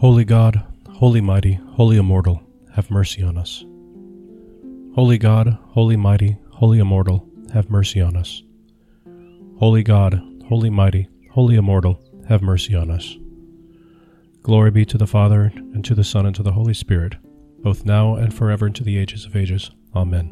Holy God, holy mighty, holy immortal, have mercy on us. Holy God, holy mighty, holy immortal, have mercy on us. Holy God, holy mighty, holy immortal, have mercy on us. Glory be to the Father, and to the Son, and to the Holy Spirit, both now and forever, and to the ages of ages. Amen.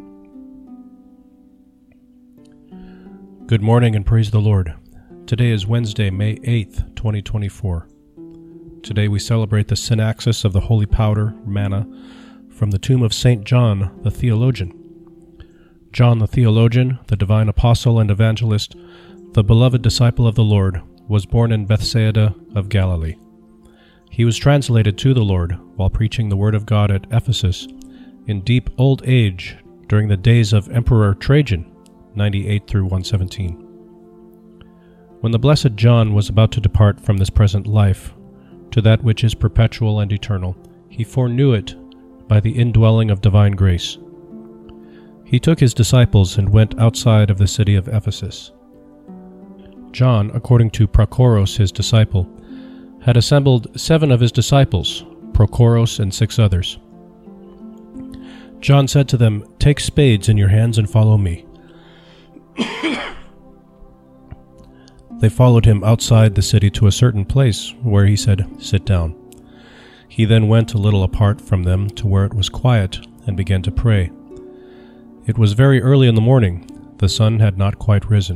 Good morning and praise the Lord. Today is Wednesday, May 8th, 2024. Today we celebrate the synaxis of the holy powder, manna, from the tomb of St. John the Theologian. John the Theologian, the divine apostle and evangelist, the beloved disciple of the Lord, was born in Bethsaida of Galilee. He was translated to the Lord while preaching the word of God at Ephesus in deep old age during the days of Emperor Trajan, 98 through 117. When the blessed John was about to depart from this present life to that which is perpetual and eternal, he foreknew it by the indwelling of divine grace. He took his disciples and went outside of the city of Ephesus. John, according to Prochorus his disciple, had assembled 7 of his disciples, Prochorus and 6 others. John said to them, "Take spades in your hands and follow me." They followed him outside the city to a certain place, where he said, "Sit down." He then went a little apart from them to where it was quiet, and began to pray. It was very early in the morning. The sun had not quite risen.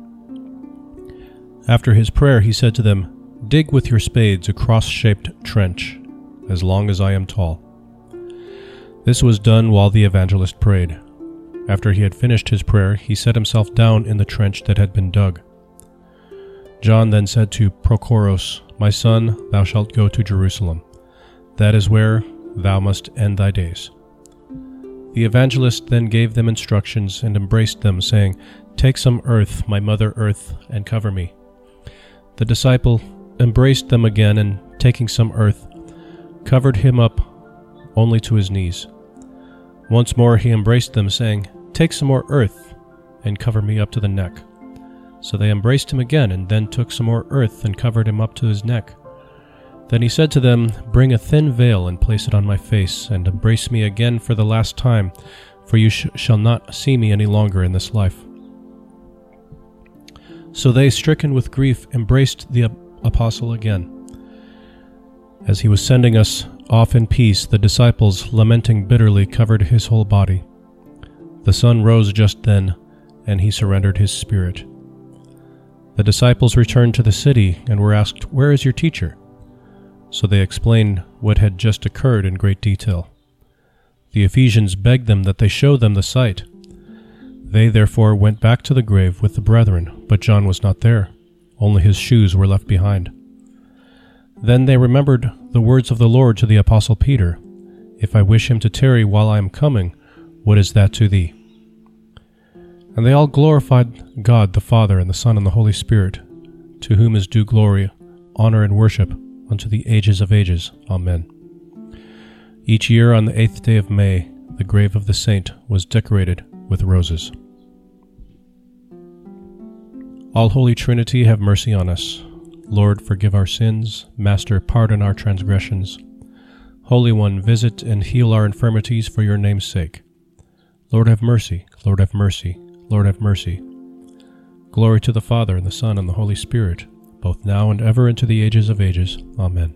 After his prayer he said to them, "Dig with your spades a cross-shaped trench, as long as I am tall." This was done while the evangelist prayed. After he had finished his prayer, he set himself down in the trench that had been dug. John then said to Prochorus, "My son, thou shalt go to Jerusalem. That is where thou must end thy days." The evangelist then gave them instructions and embraced them, saying, "Take some earth, my mother earth, and cover me." The disciple embraced them again, and taking some earth, covered him up only to his knees. Once more he embraced them, saying, "Take some more earth, and cover me up to the neck." So they embraced him again, and then took some more earth and covered him up to his neck. Then he said to them, "Bring a thin veil and place it on my face, and embrace me again for the last time, for you shall not see me any longer in this life." So they, stricken with grief, embraced the apostle again. As he was sending us off in peace, the disciples, lamenting bitterly, covered his whole body. The sun rose just then, and he surrendered his spirit. The disciples returned to the city and were asked, "Where is your teacher?" So they explained what had just occurred in great detail. The Ephesians begged them that they show them the site. They therefore went back to the grave with the brethren, but John was not there. Only his shoes were left behind. Then they remembered the words of the Lord to the apostle Peter, "If I wish him to tarry while I am coming, what is that to thee?" And they all glorified God the Father, and the Son, and the Holy Spirit, to whom is due glory, honor, and worship unto the ages of ages. Amen. Each year on the 8th day of May, the grave of the saint was decorated with roses. All Holy Trinity, have mercy on us. Lord, forgive our sins. Master, pardon our transgressions. Holy One, visit and heal our infirmities for your name's sake. Lord, have mercy. Lord, have mercy. Lord, have mercy. Glory to the Father, and the Son, and the Holy Spirit, both now and ever, into the ages of ages. Amen.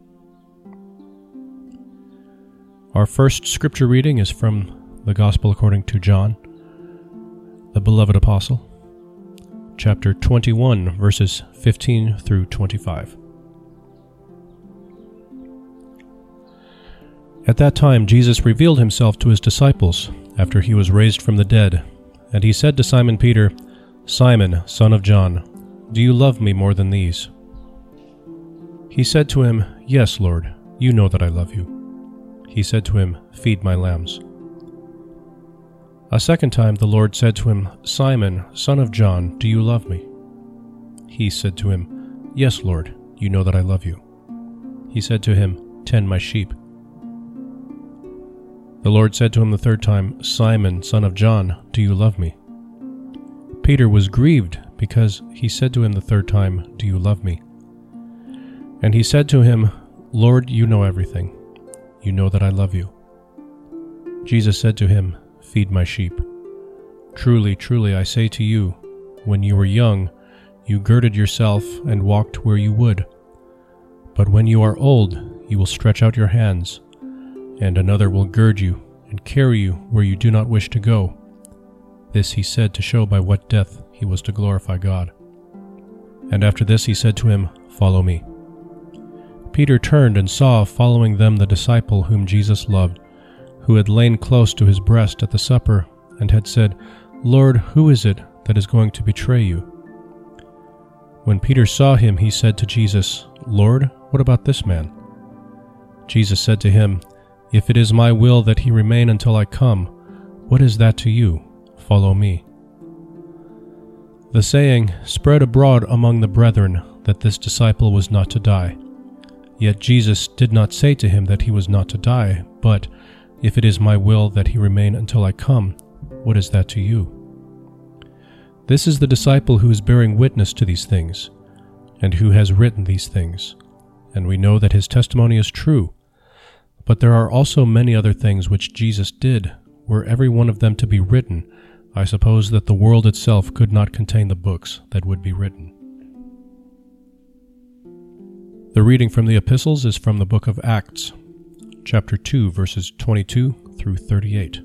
Our first scripture reading is from the Gospel according to John, the beloved apostle, chapter 21, verses 15 through 25. At that time Jesus revealed himself to his disciples after he was raised from the dead, and he said to Simon Peter, "Simon, son of John, do you love me more than these?" He said to him, "Yes, Lord, you know that I love you." He said to him, "Feed my lambs." A second time the Lord said to him, "Simon, son of John, do you love me?" He said to him, "Yes, Lord, you know that I love you." He said to him, "Tend my sheep." The Lord said to him the third time, "Simon, son of John, do you love me?" Peter was grieved because he said to him the third time, "Do you love me?" And he said to him, "Lord, you know everything. You know that I love you." Jesus said to him, "Feed my sheep. Truly, truly, I say to you, when you were young, you girded yourself and walked where you would. But when you are old, you will stretch out your hands, and another will gird you and carry you where you do not wish to go." This he said to show by what death he was to glorify God. And after this he said to him, "Follow me." Peter turned and saw following them the disciple whom Jesus loved, who had lain close to his breast at the supper, and had said, "Lord, who is it that is going to betray you?" When Peter saw him, he said to Jesus, "Lord, what about this man?" Jesus said to him, "If it is my will that he remain until I come, what is that to you? Follow me." The saying spread abroad among the brethren that this disciple was not to die. Yet Jesus did not say to him that he was not to die, but, "If it is my will that he remain until I come, what is that to you?" This is the disciple who is bearing witness to these things, and who has written these things, and we know that his testimony is true. But there are also many other things which Jesus did. Were every one of them to be written, I suppose that the world itself could not contain the books that would be written. The reading from the epistles is from the book of Acts, chapter 2, verses 22 through 38.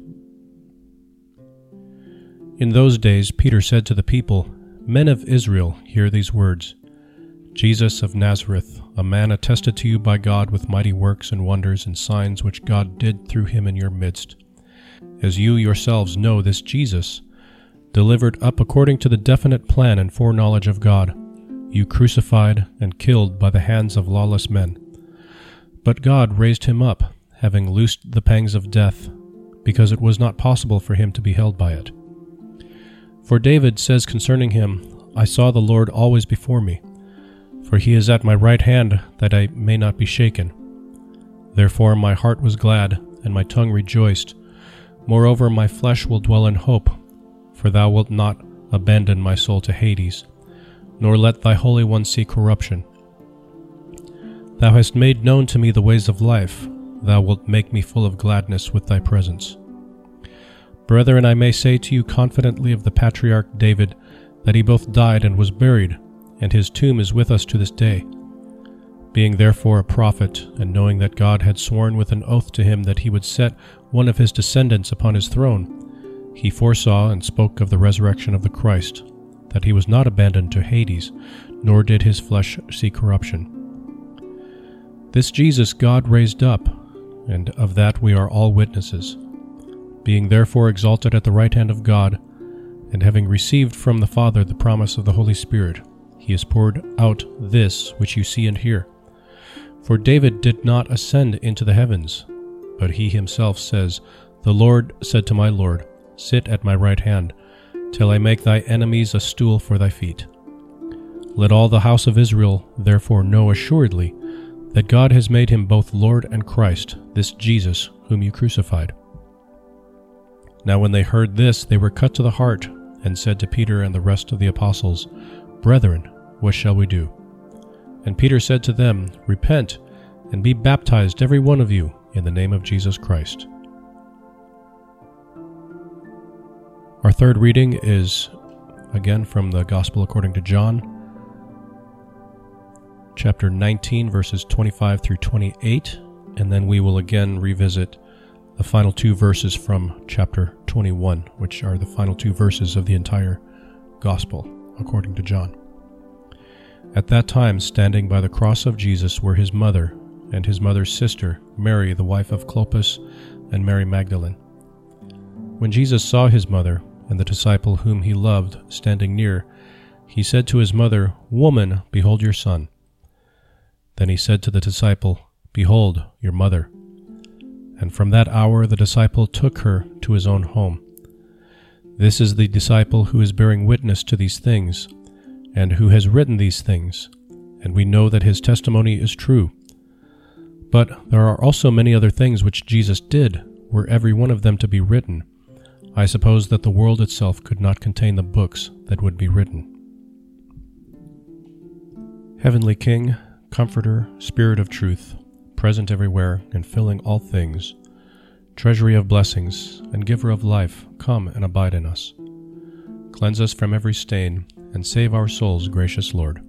In those days Peter said to the people, "Men of Israel, hear these words. Jesus of Nazareth, a man attested to you by God with mighty works and wonders and signs which God did through him in your midst. As you yourselves know, this Jesus, delivered up according to the definite plan and foreknowledge of God, you crucified and killed by the hands of lawless men. But God raised him up, having loosed the pangs of death, because it was not possible for him to be held by it. For David says concerning him, 'I saw the Lord always before me, for he is at my right hand, that I may not be shaken. Therefore my heart was glad, and my tongue rejoiced. Moreover, my flesh will dwell in hope, for thou wilt not abandon my soul to Hades, nor let thy Holy One see corruption. Thou hast made known to me the ways of life. Thou wilt make me full of gladness with thy presence. Brethren, I may say to you confidently of the patriarch David, that he both died and was buried, and his tomb is with us to this day. Being therefore a prophet, and knowing that God had sworn with an oath to him that he would set one of his descendants upon his throne, he foresaw and spoke of the resurrection of the Christ, that he was not abandoned to Hades, nor did his flesh see corruption. This Jesus God raised up, and of that we are all witnesses. Being therefore exalted at the right hand of God, and having received from the Father the promise of the Holy Spirit, he has poured out this which you see and hear. For David did not ascend into the heavens, but he himself says, The Lord said to my Lord, Sit at my right hand, till I make thy enemies a stool for thy feet. Let all the house of Israel therefore know assuredly that God has made him both Lord and Christ, this Jesus whom you crucified. Now when they heard this, they were cut to the heart, and said to Peter and the rest of the apostles, Brethren, what shall we do? And Peter said to them, Repent, and be baptized every one of you in the name of Jesus Christ. Our third reading is again from the Gospel according to John, chapter 19, verses 25 through 28, and then we will again revisit the final two verses from chapter 21, which are the final two verses of the entire Gospel according to John. At that time, standing by the cross of Jesus were his mother and his mother's sister, Mary, the wife of Clopas, and Mary Magdalene. When Jesus saw his mother and the disciple whom he loved standing near, he said to his mother, Woman, behold your son. Then he said to the disciple, Behold your mother. And from that hour the disciple took her to his own home. This is the disciple who is bearing witness to these things, and who has written these things, and we know that his testimony is true. But there are also many other things which Jesus did, were every one of them to be written. I suppose that the world itself could not contain the books that would be written. Heavenly King, Comforter, Spirit of truth, present everywhere and filling all things, treasury of blessings and giver of life, come and abide in us. Cleanse us from every stain and save our souls, gracious Lord.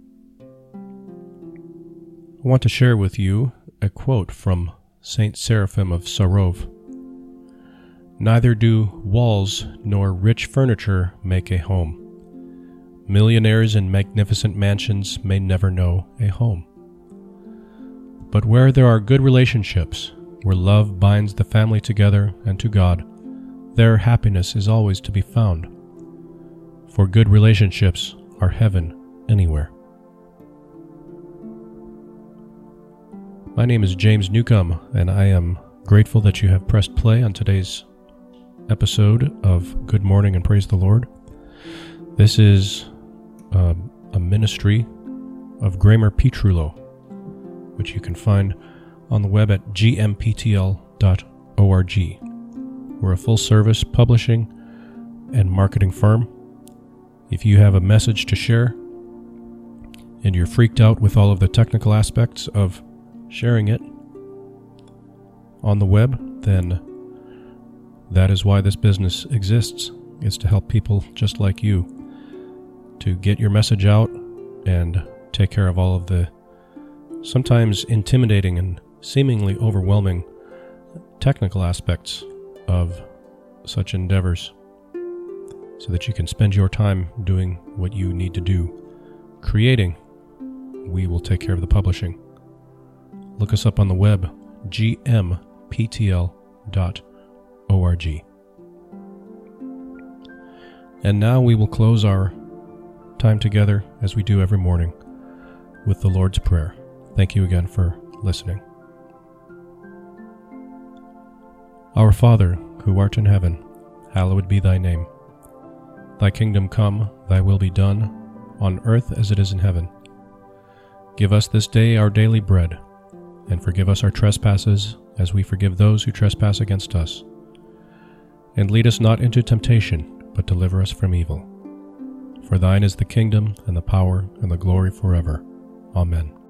I want to share with you a quote from Saint Seraphim of Sarov. Neither do walls nor rich furniture make a home. Millionaires in magnificent mansions may never know a home. But where there are good relationships, where love binds the family together and to God, there happiness is always to be found. For good relationships are heaven anywhere. My name is James Newcomb, and I am grateful that you have pressed play on today's episode of Good Morning and Praise the Lord. This is a ministry of Gramer Petrulo, which you can find on the web at gmptl.org. We're a full-service publishing and marketing firm. If you have a message to share and you're freaked out with all of the technical aspects of sharing it on the web, then that is why this business exists, is to help people just like you to get your message out and take care of all of the sometimes intimidating and seemingly overwhelming technical aspects of such endeavors, so that you can spend your time doing what you need to do. Creating, we will take care of the publishing. Look us up on the web, gmptl.org. And now we will close our time together, as we do every morning, with the Lord's Prayer. Thank you again for listening. Our Father, who art in heaven, hallowed be thy name. Thy kingdom come, thy will be done, on earth as it is in heaven. Give us this day our daily bread, and forgive us our trespasses, as we forgive those who trespass against us. And lead us not into temptation, but deliver us from evil. For thine is the kingdom, and the power, and the glory forever. Amen.